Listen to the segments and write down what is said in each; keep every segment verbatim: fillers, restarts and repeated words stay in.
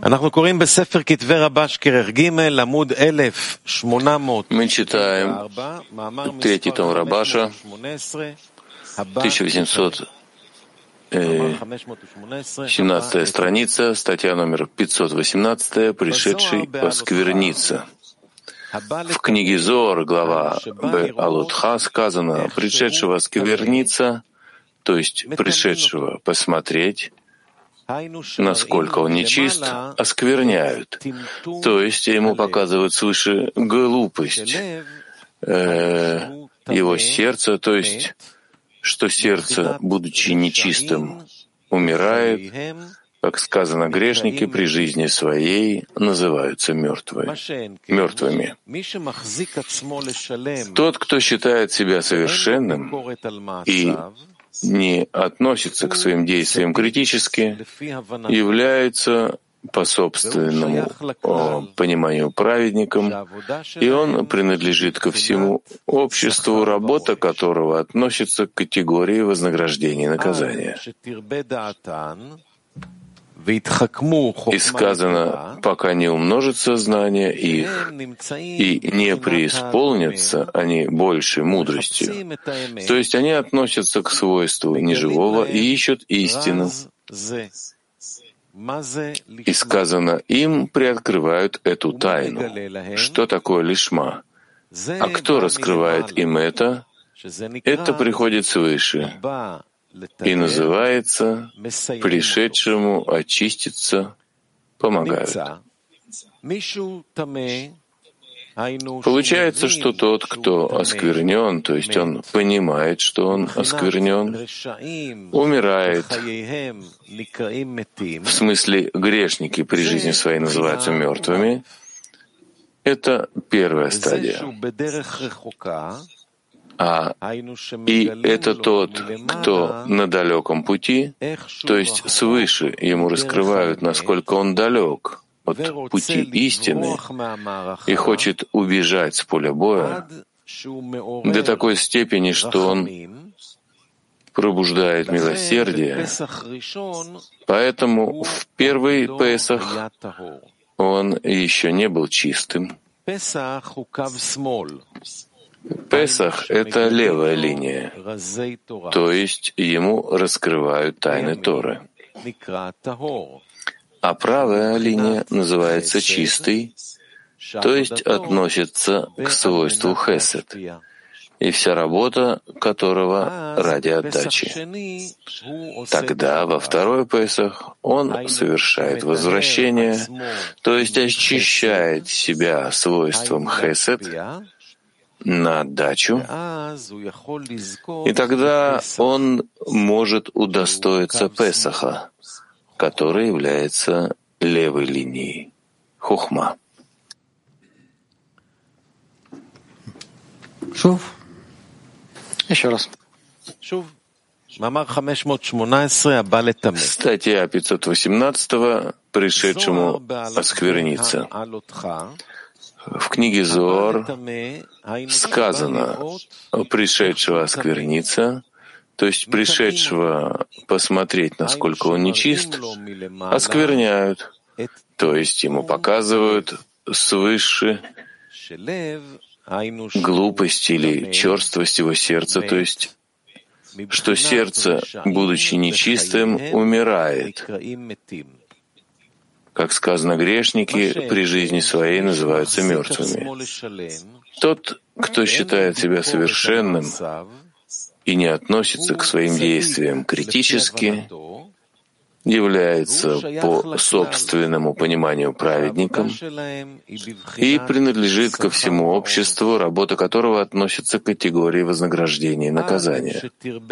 Мы читаем третий том Рабаша, тысяча восемьсот семнадцатая страница, статья номер пятьсот восемнадцать, «Пришедший оскверниться». В книге Зоар, глава Б. Алутха, сказано «пришедшего оскверниться», то есть пришедшего посмотреть, насколько он нечист, оскверняют, то есть ему показывают свыше глупость э, его сердца, то есть что сердце, будучи нечистым, умирает, как сказано, грешники при жизни своей называются мертвыми. мертвыми. Тот, кто считает себя совершенным и не относится к своим действиям критически, является по собственному о, пониманию праведником, и он принадлежит ко всему обществу, работа которого относится к категории вознаграждения и наказания. И сказано, пока не умножится знание их, и не преисполнятся они большей мудростью. То есть они относятся к свойству неживого и ищут истину. И сказано, им приоткрывают эту тайну. Что такое лишма? А кто раскрывает им это? Это приходит свыше и называется «пришедшему очиститься помогают». Получается, что тот, кто осквернен, то есть он понимает, что он осквернен, умирает. В смысле, грешники при жизни своей называются мертвыми. Это первая стадия. А и это тот, кто на далеком пути, то есть свыше ему раскрывают, насколько он далек от пути истины и хочет убежать с поля боя до такой степени, что он пробуждает милосердие. Поэтому в первый Песах он еще не был чистым. Песах — это левая линия, то есть ему раскрывают тайны Торы. А правая линия называется чистой, то есть относится к свойству хесед, и вся работа которого ради отдачи. Тогда во второй Песах он совершает возвращение, то есть очищает себя свойством хесед на отдачу, и тогда он может удостоиться Песаха, который является левой линией хохма. Шув. Еще раз. Статья пятьсот восемнадцать, пришедшему оскверниться. В книге Зоар сказано «пришедшего оскверниться», то есть пришедшего посмотреть, насколько он нечист, оскверняют, то есть ему показывают свыше глупость или черствость его сердца, то есть что сердце, будучи нечистым, умирает. Как сказано, грешники при жизни своей называются мертвыми. Тот, кто считает себя совершенным и не относится к своим действиям критически, является по собственному пониманию праведником и принадлежит ко всему обществу, работа которого относится к категории вознаграждения и наказания.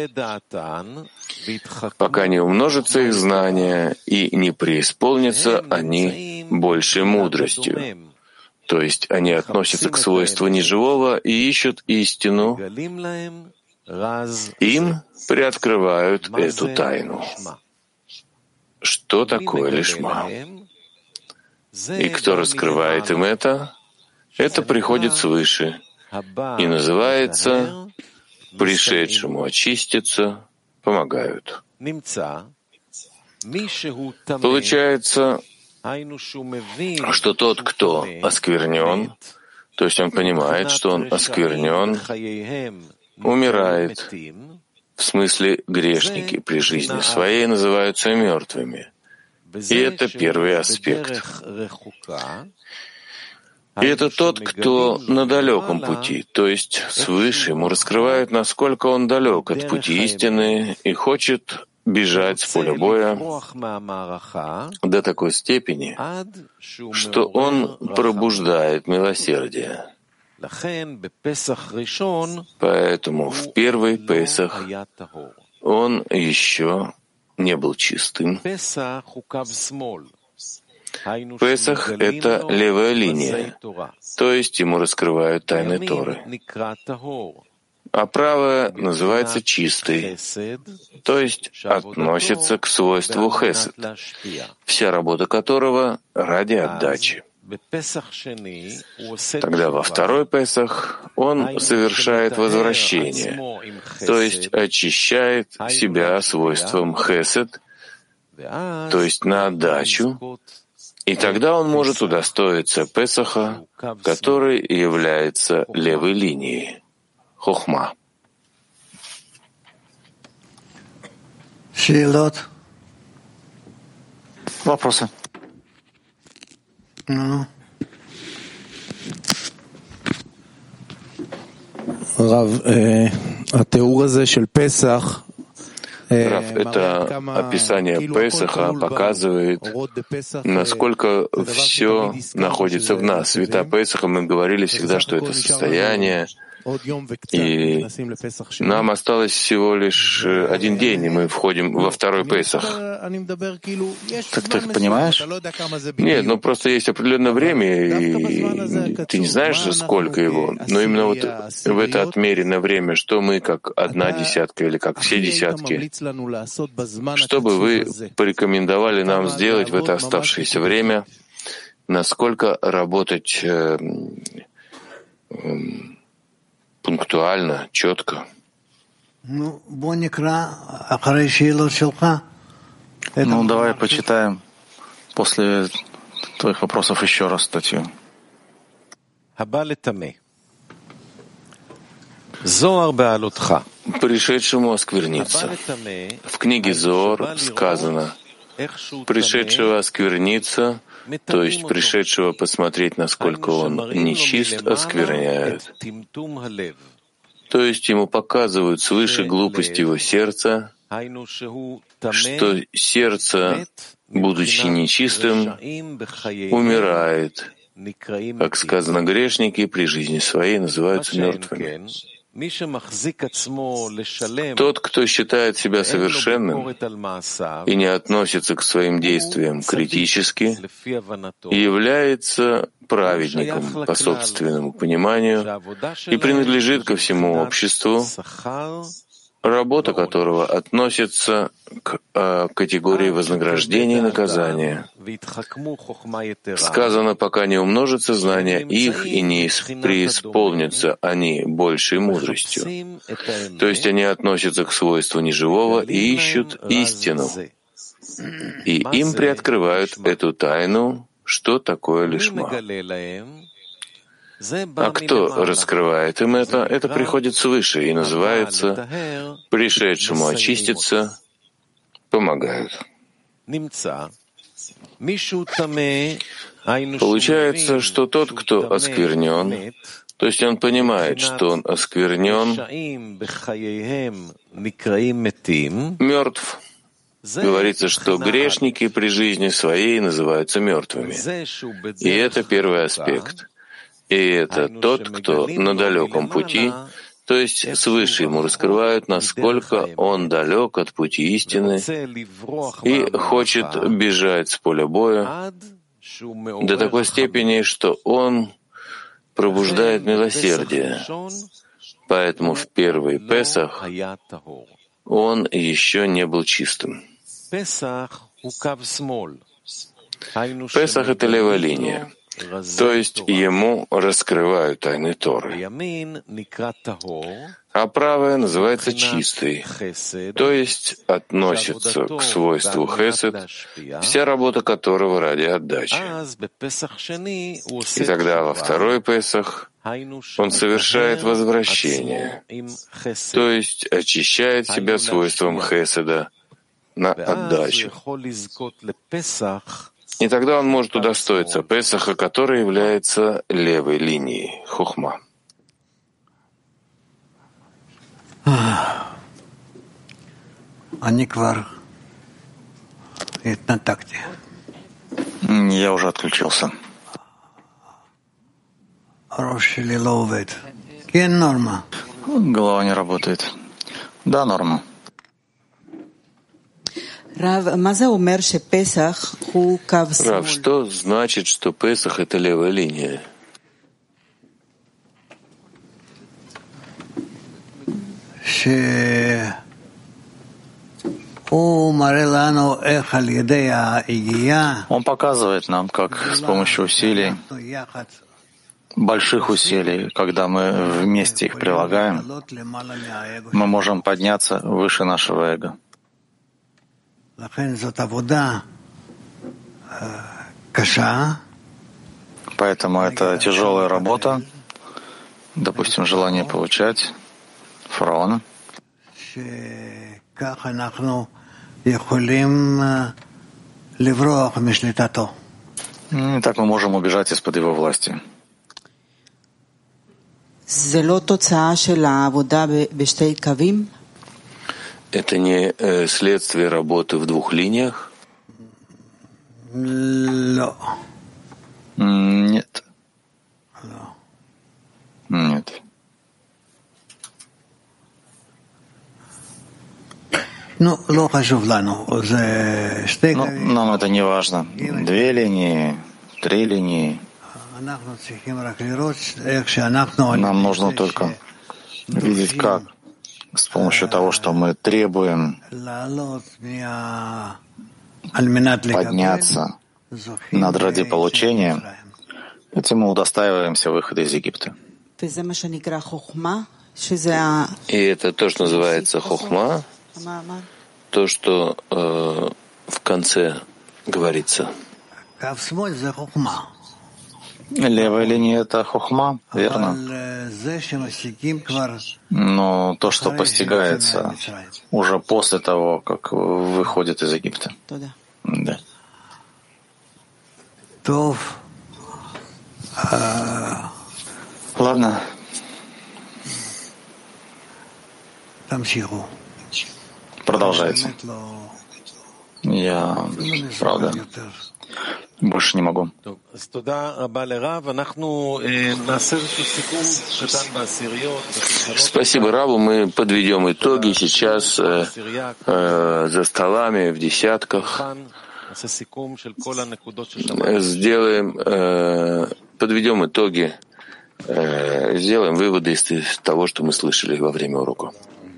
Пока не умножатся их знания и не преисполнятся они большей мудростью, то есть они относятся к свойству неживого и ищут истину, им приоткрывают эту тайну. Что такое лишма? И кто раскрывает им это? Это приходит свыше и называется «пришедшему очиститься помогают». Получается, что тот, кто осквернен, то есть он понимает, что он осквернен, умирает. В смысле, грешники при жизни своей называются мертвыми. И это первый аспект. И это тот, кто на далеком пути, то есть свыше ему раскрывают, насколько он далек от пути истины и хочет бежать с поля боя до такой степени, что он пробуждает милосердие. Поэтому в первый Песах он еще не был чистым. Песах — это левая линия, то есть ему раскрывают тайны Торы. А правая называется чистой, то есть относится к свойству хесед, вся работа которого ради отдачи. Тогда во второй Песах он совершает возвращение, то есть очищает себя свойством хесед, то есть на отдачу, и тогда он может удостоиться Песаха, который является левой линией. Хохма. Вопросы? Рав, התיאור הזה של פסח, Рав, это описание Песаха показывает, насколько все находится в нас. Света Песаха, мы говорили всегда, что это состояние, и нам осталось всего лишь один день, и мы входим во второй Песах. Так ты понимаешь? Нет, ну просто есть определенное время, и ты не знаешь, сколько его. Но именно вот в это отмеренное время, что мы как одна десятка или как все десятки, что бы вы порекомендовали нам сделать в это оставшееся время, насколько работать э, э, пунктуально, четко? Ну, давай почитаем после твоих вопросов еще раз статью. Пришедшему оскверниться. В книге Зоар сказано: пришедшего оскверниться, то есть пришедшего посмотреть, насколько он нечист, оскверняют. То есть ему показывают свыше глупость его сердца, что сердце, будучи нечистым, умирает. Как сказано, грешники при жизни своей называются мертвыми. Тот, кто считает себя совершенным и не относится к своим действиям критически, является праведником по собственному пониманию и принадлежит ко всему обществу, работа которого относится к э, категории вознаграждения и наказания. Сказано, пока не умножится знание их и не преисполнятся они большей мудростью. То есть они относятся к свойству неживого и ищут истину. И им приоткрывают эту тайну, что такое лишма. А кто раскрывает им это? Это приходит свыше и называется «пришедшему очиститься помогают». Получается, что тот, кто осквернен, то есть он понимает, что он осквернен, мертв. Говорится, что грешники при жизни своей называются мертвыми. И это первый аспект. И это тот, кто на далеком пути, то есть свыше ему раскрывают, насколько он далек от пути истины и хочет бежать с поля боя до такой степени, что он пробуждает милосердие. Поэтому в первый Песах он еще не был чистым. Песах — это левая линия. То есть ему раскрывают тайны Торы. а правая называется чистой, то есть относится к свойству хесед, вся работа которого ради отдачи. И тогда во второй Песах он совершает возвращение, то есть очищает себя свойством хеседа на отдачу. И тогда он может удостоиться Песаха, который является левой линией хохма. Я уже отключился. Голова не работает. Да, норма. Рав, что значит, что Песах — это левая линия? Он показывает нам, как с помощью усилий, больших усилий, когда мы вместе их прилагаем, мы можем подняться выше нашего эго. Поэтому это тяжелая работа, допустим, желание получать фараона. И так мы можем убежать из-под его власти. Это не э, следствие работы в двух линиях? Нет. Нет. Ну, нам это не важно. Две линии, три линии. Нам нужно только видеть, как с помощью того, что мы требуем подняться над ради получения, этим мы удостаиваемся выхода из Египта. И это то, что называется хохма, то, что э, в конце говорится. Левая линия — это хохма, верно? Но то, что постигается уже после того, как выходит из Египта. Да. Ладно. Продолжайте. Я, правда, больше не могу. Спасибо Раву. Мы подведем итоги сейчас э, э, за столами в десятках. Сделаем, э, подведем итоги, э, сделаем выводы из того, что мы слышали во время урока.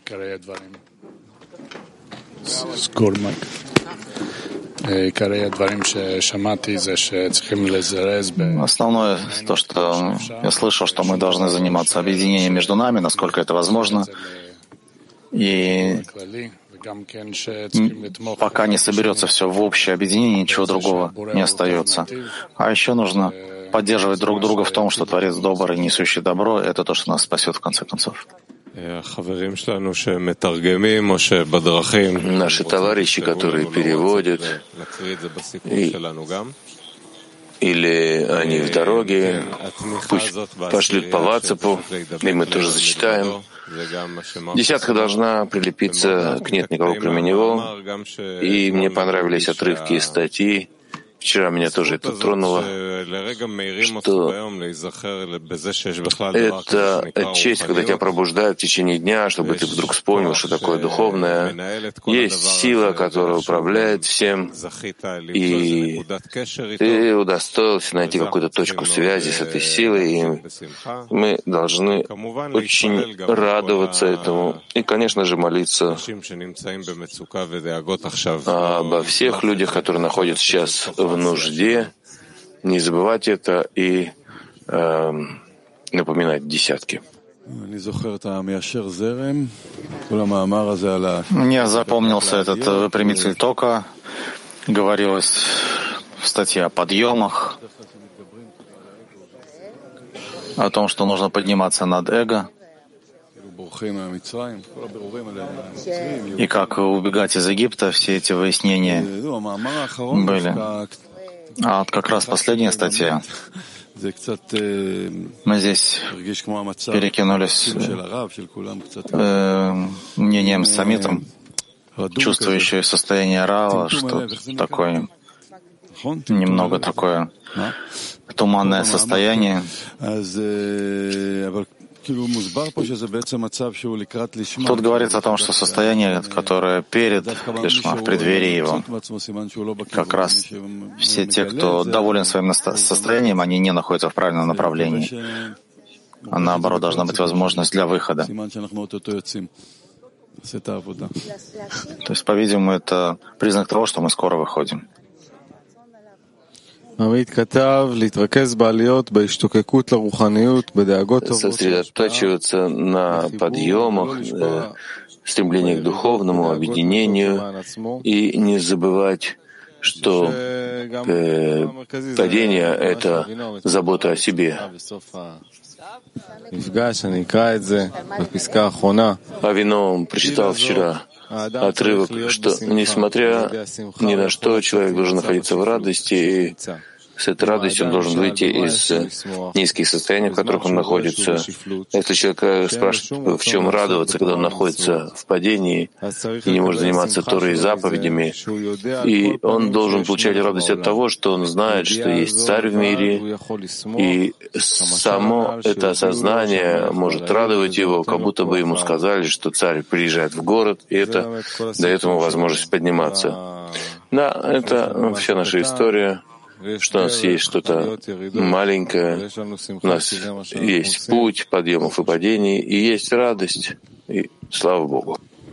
Основное то, что я слышал, что мы должны заниматься объединением между нами, насколько это возможно, и пока не соберется все в общее объединение, ничего другого не остается. А еще нужно поддерживать друг друга в том, что Творец добрый, несущий добро, это то, что нас спасет в конце концов. Наши товарищи, которые переводят, и, или они в дороге, пусть пошлют по WhatsApp, и мы тоже зачитаем. Десятка должна прилепиться к «Нет никого, кроме него», и мне понравились отрывки из статьи. Вчера меня тоже это тронуло, что это честь, когда тебя пробуждают в течение дня, чтобы ты вдруг вспомнил, что такое духовное. Есть сила, которая управляет всем, и ты удостоился найти какую-то точку связи с этой силой, и мы должны очень радоваться этому и, конечно же, молиться обо всех людях, которые находятся сейчас в нужде, не забывать это и э, напоминать десятки. Мне запомнился этот выпрямитель тока. Говорилось в статье о подъемах, о том, что нужно подниматься над эго, и как убегать из Египта, все эти выяснения были. А вот как раз последняя статья, мы здесь перекинулись э, мнением с самитом, чувствующее состояние Рава, что такое немного такое туманное состояние. Тут говорится о том, что состояние, которое перед Лишма, в преддверии его, как раз все те, кто доволен своим состоянием, они не находятся в правильном направлении. А наоборот, должна быть возможность для выхода. То есть, по-видимому, это признак того, что мы скоро выходим. Сосредотачиваться на подъемах, э, стремлении к духовному объединению и не забывать, что э, падение — это забота о себе. Авином прочитал вчера отрывок, что, несмотря ни на что, человек должен находиться в радости, и с этой радостью он должен выйти из низких состояний, в которых он находится. Если человек спрашивает, в чем радоваться, когда он находится в падении и не может заниматься Торой и заповедями, и он должен получать радость от того, что он знает, что есть царь в мире, и само это осознание может радовать его, как будто бы ему сказали, что царь приезжает в город, и это дает ему возможность подниматься. Да, это вся наша история, что у нас есть что-то маленькое, у нас есть путь подъемов и падений, и есть радость, и слава Богу.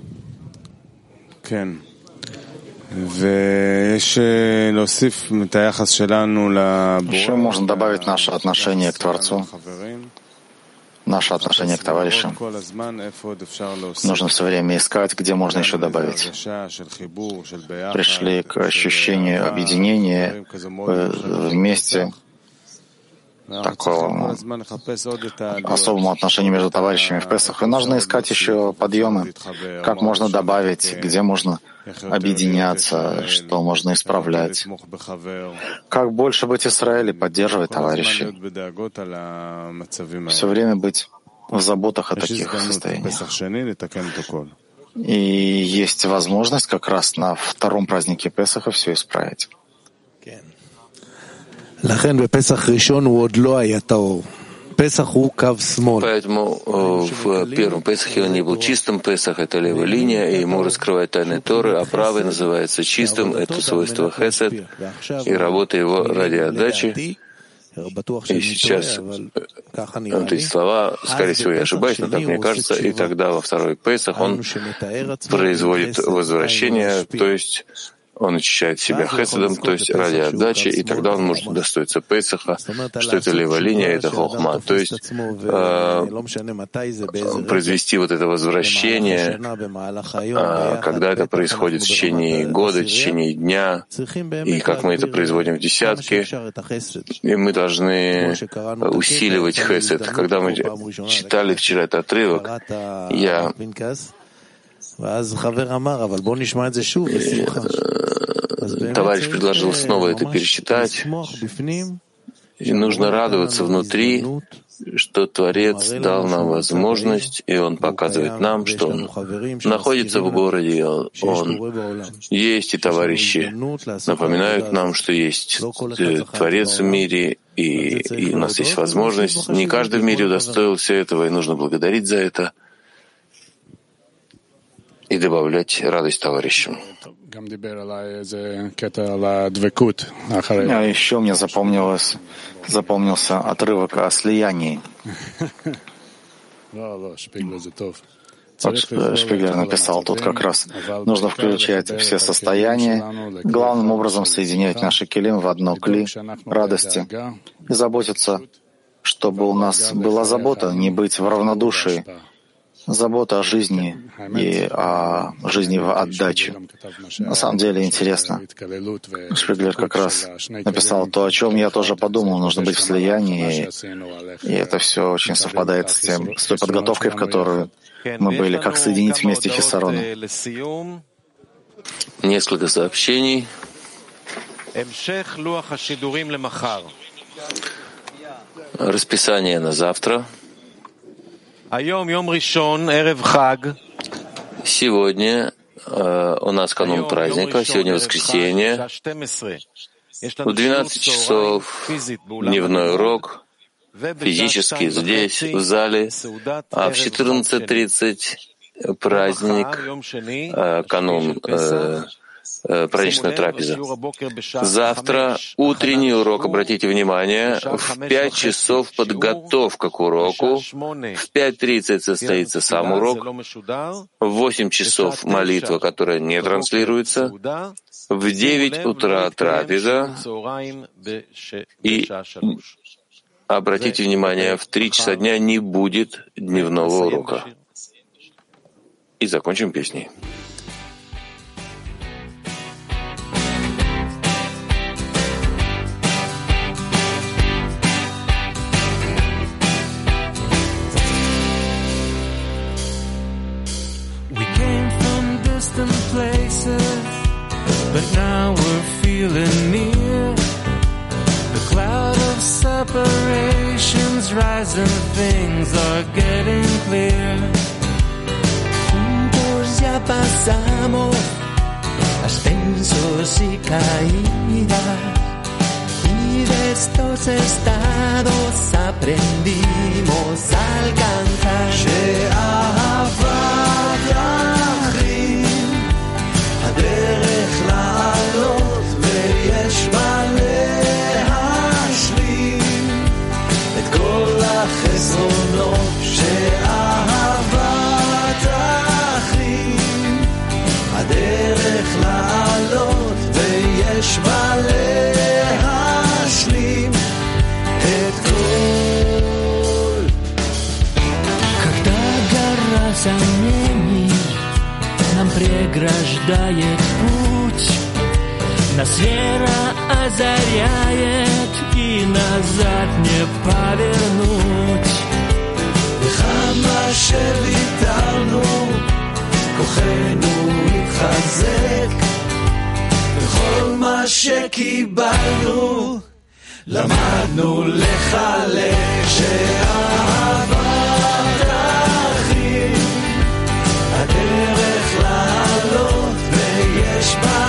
Еще можно добавить наше отношение к Творцу, наше отношение к товарищам. Нужно все время искать, где можно еще добавить. Пришли к ощущению объединения вместе, такого особому отношению между товарищами в Песах. И нужно искать еще подъемы, как можно добавить, где можно объединяться, что можно исправлять. Как больше быть Израилем, поддерживать товарищей. Все время быть в заботах о таких состояниях. И есть возможность как раз на втором празднике Песаха все исправить. Поэтому в первом Песахе он не был чистым. Песах — это левая линия, и ему раскрывает тайны Торы, а правый называется чистым, это свойство хесед, и работа его ради отдачи. И сейчас вот эти слова, скорее всего, я ошибаюсь, но так мне кажется, и тогда во второй Песах он производит возвращение, то есть он очищает себя хеседом, то есть ради отдачи, и тогда он может удостоиться Песаха, что это левая линия, это хохма. То есть э, произвести вот это возвращение, э, когда это происходит в течение года, в течение дня, и как мы это производим в десятке, и мы должны усиливать хесед. Когда мы читали вчера этот отрывок, я Товарищ предложил снова это перечитать, и нужно радоваться внутри, что Творец дал нам возможность, и Он показывает нам, что Он находится в городе, Он есть, и товарищи напоминают нам, что есть Творец в мире, и, и у нас есть возможность. Не каждый в мире удостоился этого, и нужно благодарить за это и добавлять радость товарищам. А еще мне запомнилось, запомнился отрывок о слиянии. Вот Шпиглер написал тут как раз. Нужно включать все состояния, главным образом соединять наши келим в одно кли радости и заботиться, чтобы у нас была забота, не быть в равнодушии, забота о жизни и о жизни в отдаче. На самом деле интересно. Шпиглер как раз написал то, о чем я тоже подумал. Нужно быть в слиянии, и это все очень совпадает с тем, с той подготовкой, в которую мы были, как соединить вместе Хисароны. Несколько сообщений. Расписание на завтра. Сегодня э, у нас канун праздника, сегодня воскресенье. В двенадцать часов дневной урок, физически здесь, в зале, а в четырнадцать тридцать праздник, э, канун э, праздничная трапеза. Завтра утренний урок, обратите внимание, в пять часов подготовка к уроку, в пять тридцать состоится сам урок, в восемь часов молитва, которая не транслируется, в девять утра трапеза, и обратите внимание, в три часа дня не будет дневного урока. И закончим песней. Places, but now we're feeling near. The cloud of separations rising, things are getting clear. Juntos ya pasamos ascensos y caídas, y de estos estados aprendimos a alcanzar. הדרך לעלות ויש מה להשלים את כל החסרונות שאהבה תחרים. הדרך לעלות ויש מה להשלים את כל. Когда гора сомнений нам преграждает путь, нас вера озаряет, и назад не повернуть. וכמה שוויתרנו, כוחנו התחזק, וכל מה שקיבלנו, למדנו לחלק. שאהבה תחרים, הדרך לעלות ויש מה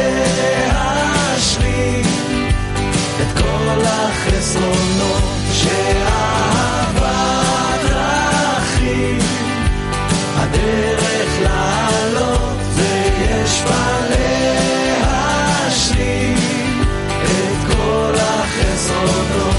להשלים את כל החסרונות. שאהבה תחרים, הדרך לעלות ויש מה להשלים את כל החסרונות.